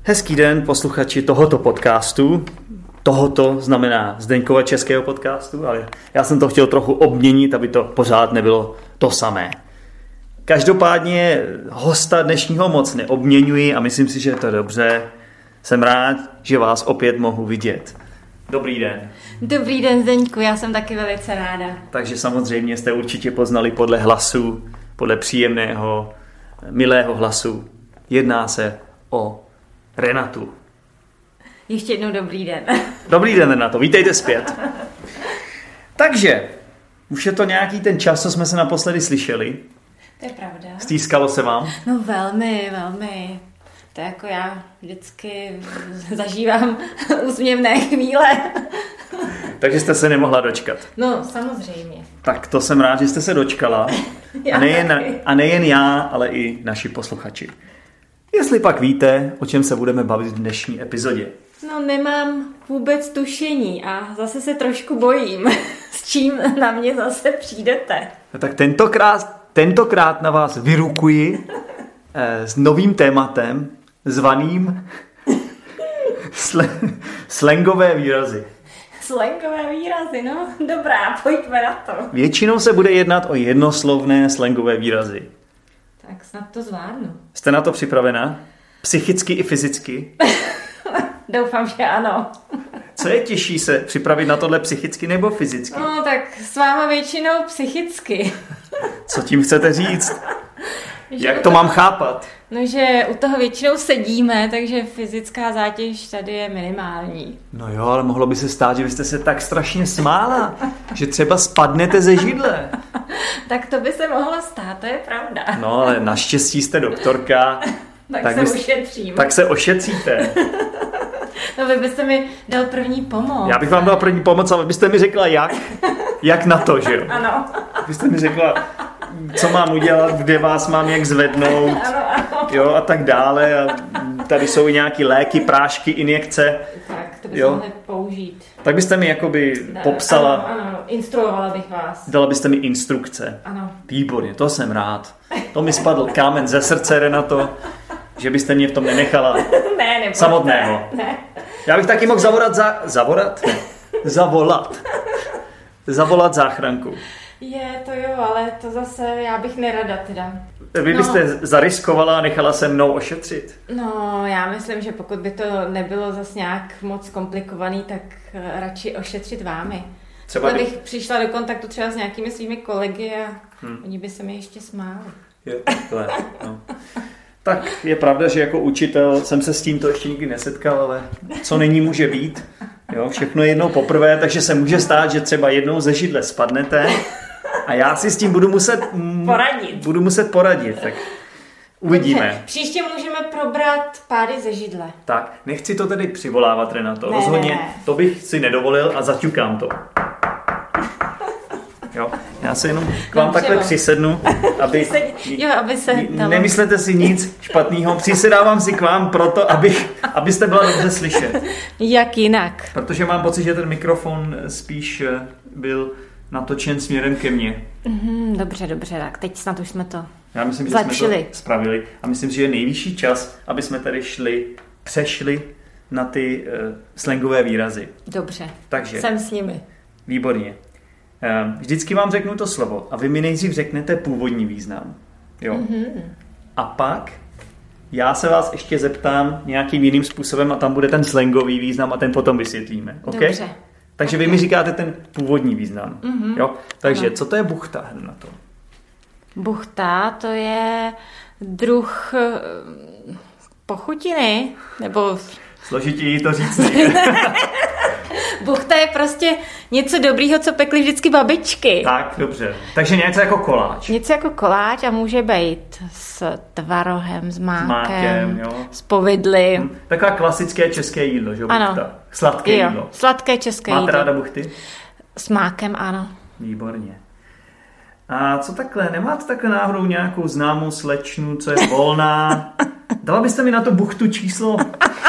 Hezký den, posluchači tohoto podcastu. Tohoto znamená Zdeňkova českého podcastu, ale já jsem to chtěl trochu obměnit, aby to pořád nebylo to samé. Každopádně hosta dnešního moc neobměňuji a myslím si, že je to dobře. Jsem rád, že vás opět mohu vidět. Dobrý den. Dobrý den, Zdeňku, já jsem taky velice ráda. Takže samozřejmě jste určitě poznali podle hlasu, podle příjemného, milého hlasu. Jedná se o Renatu. Ještě jednou dobrý den. Dobrý den, Renato, vítejte zpět. Takže, už je to nějaký ten čas, co jsme se naposledy slyšeli. To je pravda. Stýskalo se vám? No velmi. To je jako já vždycky zažívám úsměvné chvíle. Takže jste se nemohla dočkat. No, samozřejmě. Tak to jsem rád, že jste se dočkala. A nejen já, ale i naši posluchači. Jestli pak víte, o čem se budeme bavit v dnešní epizodě. No, nemám vůbec tušení a zase se trošku bojím, s čím na mě zase přijdete. No, tak tentokrát na vás vyrukuji s novým tématem zvaným slangové výrazy. Slangové výrazy, no dobrá, pojďme na to. Většinou se bude jednat o jednoslovné slangové výrazy. Tak snad to zvládnu. Jste na to připravená? Psychicky i fyzicky? Doufám, že ano. Co je těžší, se připravit na tohle psychicky nebo fyzicky? No tak s váma většinou psychicky. Co tím chcete říct? Jak to mám chápat? No, že u toho většinou sedíme, takže fyzická zátěž tady je minimální. No jo, ale mohlo by se stát, že byste se tak strašně smála, že třeba spadnete ze židle. Tak to by se mohlo stát, to je pravda. No, ale naštěstí jste doktorka. tak se ušetřím. Tak se ošetříte. No, vy byste mi dal první pomoc. Já bych vám dal první pomoc, ale byste mi řekla jak. Jak na to, že jo? Ano. Byste mi řekla, co mám udělat, kde vás mám jak zvednout. Ano. Jo, a tak dále. A tady jsou i nějaký léky, prášky, injekce. Tak, to byste mohli použít. Tak byste mi jakoby popsala. Ano, instruovala bych vás. Dala byste mi instrukce. Ano. Výborně, to jsem rád. To mi spadl kámen ze srdce, Renato, že byste mě v tom nenechala ne, samotného. Ne. Já bych taky mohl zavolat záchranku. To jo, ale to zase já bych nerada teda. Vy byste zariskovala a nechala se mnou ošetřit? No, já myslím, že pokud by to nebylo zase nějak moc komplikovaný, tak radši ošetřit vámi. Třeba bych přišla do kontaktu třeba s nějakými svými kolegy a oni by se mi ještě smáli. Jo, takhle, no. Tak je pravda, že jako učitel jsem se s tímto ještě nikdy nesetkal, ale co není, může být. Jo, všechno je jednou poprvé, takže se může stát, že třeba jednou ze židle spadnete a já si s tím budu muset poradit. Tak uvidíme. Dobře, příště můžeme probrat pády ze židle. Tak, nechci to tedy přivolávat, Renato. Rozhodně to bych si nedovolil a zaťukám to. Jo, já se jenom k vám takhle přisednu, aby se nemyslete si nic špatného. Přisedávám si k vám proto, abyste byla dobře slyšet. Jak jinak? Protože mám pocit, že ten mikrofon spíš byl natočen směrem ke mně. Dobře, tak teď snad už jsme to Já myslím, že zlepšili. jsme to spravili a myslím, že je nejvyšší čas, aby jsme tady přešli na ty slangové výrazy. Dobře, takže jsem s nimi. Výborně. Vždycky vám řeknu to slovo a vy mi nejdřív řeknete původní význam. Jo? A pak já se vás ještě zeptám nějakým jiným způsobem a tam bude ten slangový význam a ten potom vysvětlíme. Okay? Dobře. Takže vy mi říkáte ten původní význam. Jo? Takže co to je buchta na to? Buchta to je druh pochutiny, nebo... Složitěji to říct. Buchta je prostě něco dobrýho, co pekly vždycky babičky. Tak, dobře. Takže něco jako koláč. Něco jako koláč a může být s tvarohem, s mákem, jo. s povidly. Taková klasické české jídlo, že buchta? Ano. Sladké jídlo. Sladké české jídlo. Máte ráda buchty? S mákem, ano. Výborně. A co takhle? Nemáte takhle náhodou nějakou známou slečnu, co je volná? Dala byste mi na to buchtu číslo?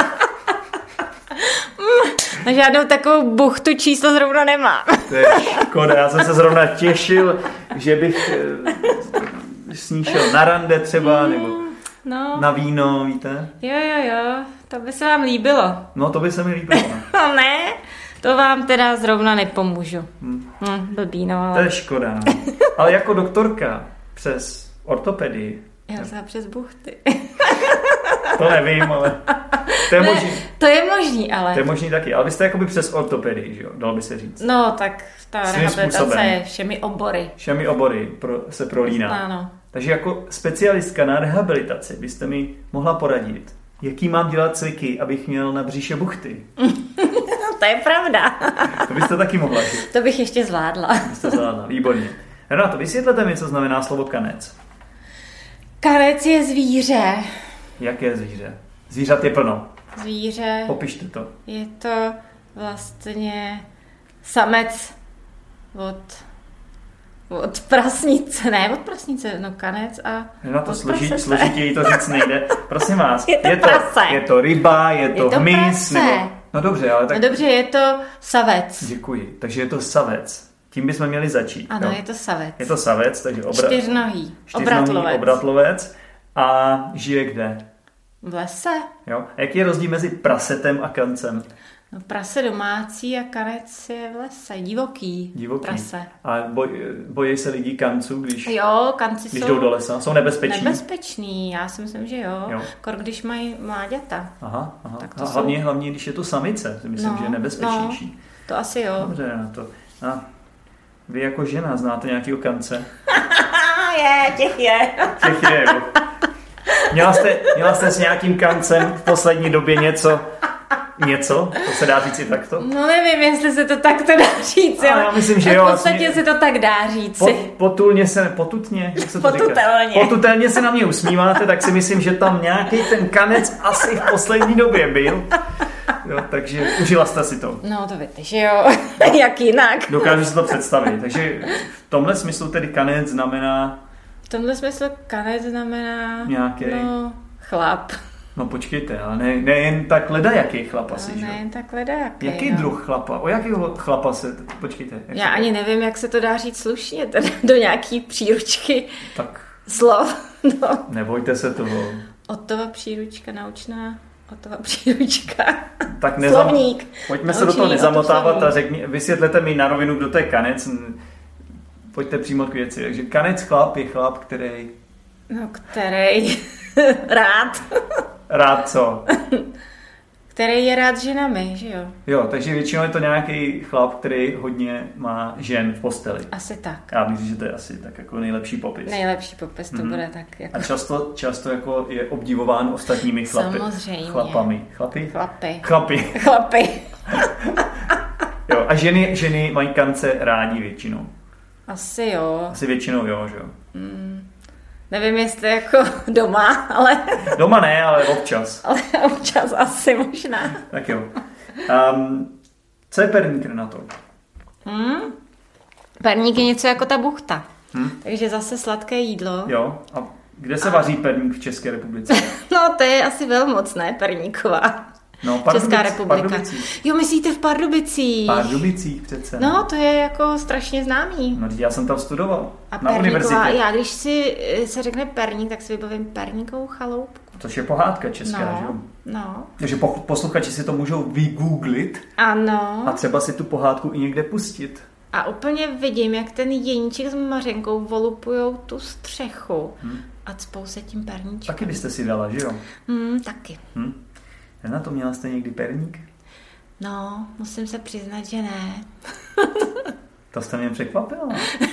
Na žádnou takovou buchtu číslo zrovna nemám. To je škoda, já jsem se zrovna těšil, že bych s ní šel na rande třeba, nebo No. Na víno, víte? Jo, to by se vám líbilo. No, to by se mi líbilo. Ne, to vám teda zrovna nepomůžu. Blbý, no, ale... To je škoda, no. Ale jako doktorka přes ortopedii. Já jsem přes buchty. To nevím, ale to je možný. To je možný, ale... To je možný taky, ale vy jste jakoby přes ortopedii, že jo? Dalo by se říct. No, tak ta rehabilitace je všemi obory. Všemi obory se prolíná. Ano. Takže jako specialistka na rehabilitaci byste mi mohla poradit, jaký mám dělat cviky, abych měl na břiše buchty. To je pravda. To byste taky mohla. Že? To bych ještě zvládla. Byste zvládla, výborně. Renato, vysvětlete mi, co znamená slovo kanec. Kanec je zvíře. Jaké zvíře? Zvířat je plno. Zvíře. Popište to. Je to vlastně samec od prasnice. Ne, od prasnice, no kanec a Renato, složitěji to říct nejde. Prosím vás. Je to prase. Je to ryba, je to hmyz. Nebo... No dobře, ale tak... No dobře, je to savec. Děkuji. Takže je to savec. Tím bychom měli začít. Ano, jo? Je to savec. Je to savec, takže čtyřnohý obratlovec. A žije kde? V lese. Jo? A jaký je rozdíl mezi prasetem a kancem? No, prase domácí a kanec je v lese. Divoký. Prase. A bojí se lidí kanců, když kanci jdou do lesa? Jsou nebezpeční? Nebezpeční, já si myslím, že jo. Když mají mláďata. Aha. Tak to hlavně, když je to samice, si myslím, že je nebezpečnější. No, to asi jo. Dobře, na to. A vy jako žena znáte nějakýho kance? Těch je. Jo. Měla jste s nějakým kancem v poslední době něco? To se dá říct i takto? No nevím, jestli se to takto dá říct. Ale já myslím, že jo. V podstatě se to tak dá říct. Potutně, jak se to Potutelně. říká? Potutelně se na mě usmíváte, tak si myslím, že tam nějaký ten kanec asi v poslední době byl. Jo, takže užila jste si to. No to víte, že jo. Jak jinak. Dokážu si to představit. Takže v tomhle smyslu tedy kanec znamená... V tomhle smyslu kanec znamená... Nějaký... No, chlap. No počkejte, ale nejen tak ledajaký chlap asi, že? Nejen tak ledajaký. Jaký druh chlapa? O jakého chlapa se... Počkejte. Já ani nevím, jak se to dá říct slušně, teda do nějaký příručky tak. Slov. No. Nebojte se toho. Ottova příručka naučná. Ottova příručka. Tak Slovník. Pojďme se do toho nezamotávat a vysvětlete mi na rovinu, kdo to je kanec. Pojďte přímo k věci. Takže kanec chlap je chlap, který... No, který... rád. Rád co? Který je rád ženami, že jo? Jo, takže většinou je to nějaký chlap, který hodně má žen v posteli. Asi tak. Já myslím, že to je asi tak jako nejlepší popis. Nejlepší popis to bude tak. Jako... A často jako je obdivován ostatními chlapy. Samozřejmě. Chlapami. Chlapy. Jo, a ženy mají kance rádi většinou. Asi jo. Asi většinou jo, že jo. Nevím, jestli jako doma, ale... Doma ne, ale občas. Ale občas asi možná. Tak jo. Co je perník, Renato? Perník je něco jako ta buchta. Takže zase sladké jídlo. Jo. A kde se vaří perník v České republice? No, to je asi velmocné, perníková. No, Česká republika. Jo, myslíte v Pardubicích? Pardubicích přece. No, to je jako strašně známý. No, já jsem tam studoval. A na univerzitě. Já když se řekne perník, tak si vybavím perníkovou chaloupku. Což je pohádka česká, že jo? No. Takže posluchači si to můžou vygooglit. Ano. A třeba si tu pohádku i někde pustit. A úplně vidím, jak ten jeníček s Mařenkou volupujou tu střechu a cpou se tím perníčkem. Taky byste si dala, že jo? Taky. Na to měla jste někdy perník? No, musím se přiznat, že ne. To jste mě překvapila.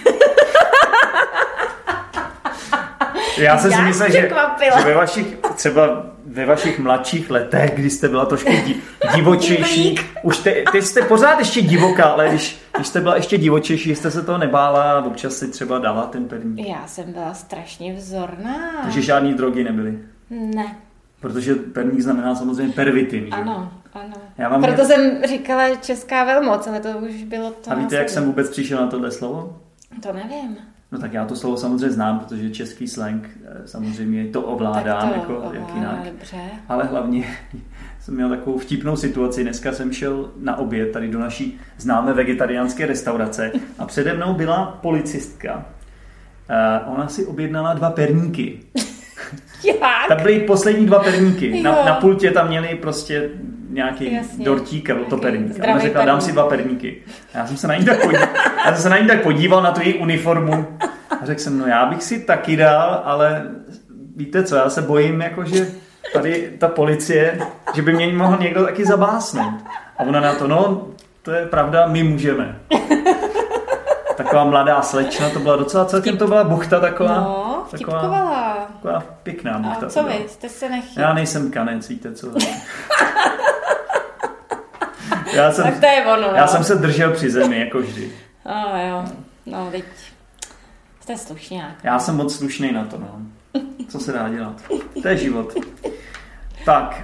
Já jsem si myslel, že ve vašich mladších letech, kdy jste byla trošku divočejší, už teď jste pořád ještě divoká, ale když jste byla ještě divočejší, jste se toho nebála a občas si třeba dala ten perník. Já jsem byla strašně vzorná. Takže žádný drogy nebyly? Ne. Protože perník znamená samozřejmě pervitin. Ano. Proto jsem říkala česká velmoc, ale to už bylo to. A víte, jak jsem vůbec přišel na tohle slovo? To nevím. No tak já to slovo samozřejmě znám, protože český slang samozřejmě to ovládám, jak jinak. Dobře. Ale hlavně jsem měl takovou vtipnou situaci. Dneska jsem šel na oběd tady do naší známé vegetariánské restaurace a přede mnou byla policistka. Ona si objednala 2 perníky. Jak? Tam byly poslední 2 perníky. Na pultě tam měli prostě nějaký dortík nebo to perník. A ona řekla, dám si 2 perníky. Já jsem se na ní tak podíval na tu její uniformu a řekl jsem, no já bych si taky dal, ale víte co, já se bojím, jakože tady ta policie, že by mě mohl někdo taky zabásnout. A ona na to, no, to je pravda, my můžeme. Taková mladá slečna, to byla docela celkem, to byla buchta taková. No, vtipkovala. Taková pěkná buchta. A co vy, jste se nechytli? Já nejsem kanec, víte co. Tak to je ono, no. Já jsem se držel při zemi, jako vždy. Jo, no teď jste slušňák. Já jsem moc slušnej na to, no. Co se dá dělat? To je život. Tak,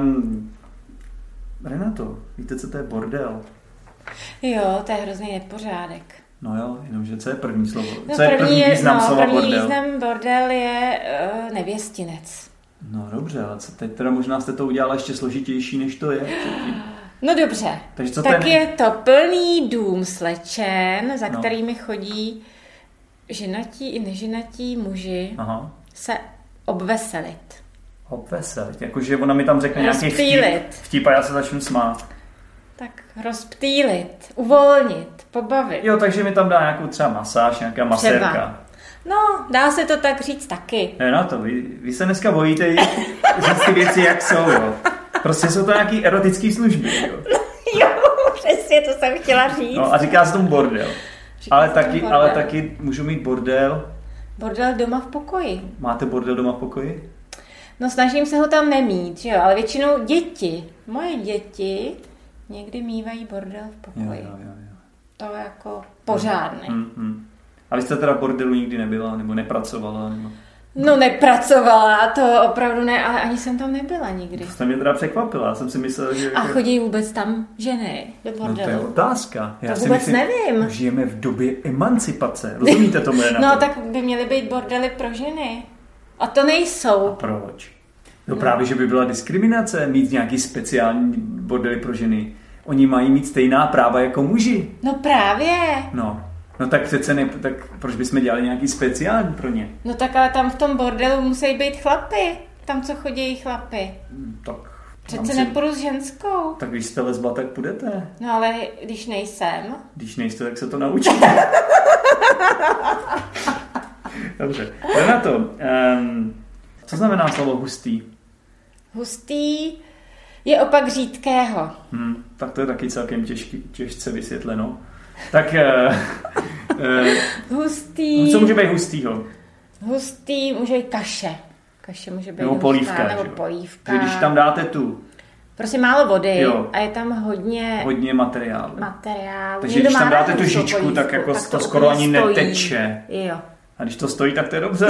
Renato, víte, co to je bordel? Jo, to je hrozný nepořádek. No jo, jenomže co je první slovo? No co je první význam slova bordel? První význam bordel je nevěstinec. No dobře, ale co teď teda možná jste to udělala ještě složitější, než to je. No dobře, takže co tak je to plný dům slečen, za kterými chodí ženatí i neženatí muži se obveselit. Obveselit, jakože ona mi tam řekne nějaký vtip a já se začnu smát. Tak rozptýlit, uvolnit, pobavit. Jo, takže mi tam dá nějakou třeba masáž, nějaká masérka. No, dá se to tak říct taky. Na to, vy se dneska bojíte říct ty věci, jak jsou, jo. Prostě jsou to nějaký erotický služby, jo. Jo, přesně, to jsem chtěla říct. No a říká se tomu bordel. Ale taky můžu mít bordel. Bordel doma v pokoji. Máte bordel doma v pokoji? No snažím se ho tam nemít, že jo, ale většinou moje děti někdy mívají bordel v pokoji. Jo. To je jako pořádné. A vy jste teda v bordelu nikdy nebyla, nebo nepracovala? Nebo... No nepracovala, to opravdu ne, ale ani jsem tam nebyla nikdy. To jste mě teda překvapila, já jsem si myslel, že... A chodí vůbec tam ženy do bordelu? No to je otázka. Já to vůbec nevím. Žijeme v době emancipace, rozumíte tomu? No tak by měly být bordely pro ženy. A to nejsou. A proč? No právě, že by byla diskriminace mít nějaký speciální bordely pro ženy. Oni mají mít stejná práva jako muži. No právě. No tak přece tak proč bychom dělali nějaký speciální pro ně? No tak ale tam v tom bordelu musí být chlapy. Tam, co chodí chlapy. Tak. Přece nepůjdu s ženskou. Tak když jste lesba, tak půjdete. No ale když nejsem. Když nejste, tak se to naučíte. Dobře. Renato, co znamená slovo hustý? Hustý je opak řídkého. Tak to je taky celkem těžce vysvětleno. Tak hustý. Co může být hustýho? Hustý může být kaše. Kaše může být nebo polívka. Nebo polívka. Takže když tam dáte tu... Prostě málo vody a je tam hodně materiálu. Takže někdo když tam dáte tu žičku, polívku, tak jako tak to skoro ani neteče. Jo. A když to stojí, tak to je dobře.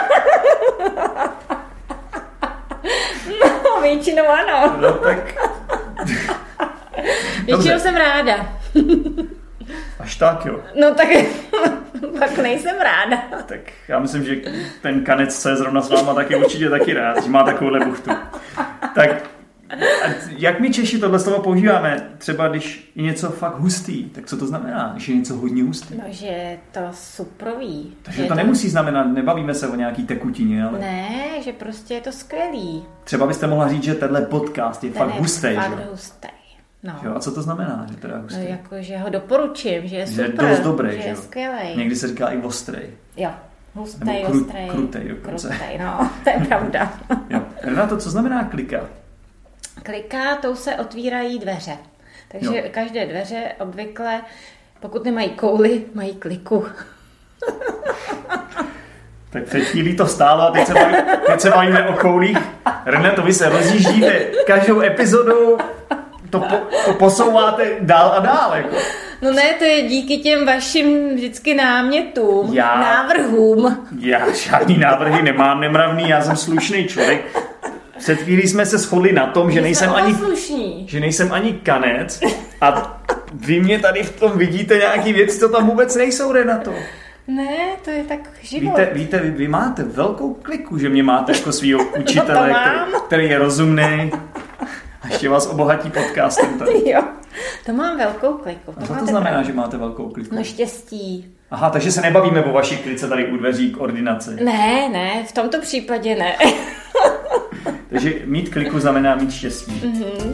No, většinou ano. No tak... Většinou jsem ráda. Až tak, jo. No tak pak nejsem ráda. Tak já myslím, že ten kanec, co je zrovna s váma, taky určitě taky rád, že má takovouhle buchtu. Tak jak my Češi tohle slovo používáme? Třeba když je něco fakt hustý, tak co to znamená, když je něco hodně hustý? No, že je to suprový. Takže to nemusí znamenat, nebavíme se o nějaký tekutině, ale... Ne, že prostě je to skvělý. Třeba byste mohla říct, že tenhle podcast je fakt hustý, že? Fakt hustý. No. Jo, a co to znamená, že teda hustý? No jako, že ho doporučím, že je super, že je dost dobrý, že je skvělej. Někdy se říká i ostrej. Jo, hustý, ostrej. Krutej dokonce. Krutej, no, to je pravda. Jo. Renato, co znamená klika? Klika, tou se otvírají dveře. Takže každé dveře obvykle, pokud nemají kouli, mají kliku. Tak před chvílí to stálo a teď se bavíme o koulích. Renato, vy se rozjíždíte každou epizodou, to posouváte dál a dál. Jako. No ne, to je díky těm vašim vždycky námětům, návrhům. Já žádný návrhy nemám, nemravný, já jsem slušný člověk. Před chvílí jsme se shodli na tom, že nejsem ani kanec a vy mě tady v tom vidíte nějaký věci, co tam vůbec nejsou, Renato. Ne, to je tak život. Víte, vy máte velkou kliku, že mě máte jako svýho učitele, který je rozumný a ještě vás obohatí podcastem tady. Jo, to mám velkou kliku. A co to znamená, že máte velkou kliku? No štěstí. Aha, takže se nebavíme o vaší klice tady u dveří k ordinaci. Ne, v tomto případě ne. Takže mít kliku znamená mít štěstí.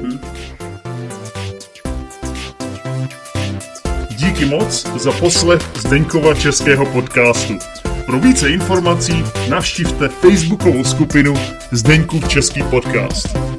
Díky moc za poslech Zdeňkova českého podcastu. Pro více informací navštivte facebookovou skupinu Zdeňkův český podcast.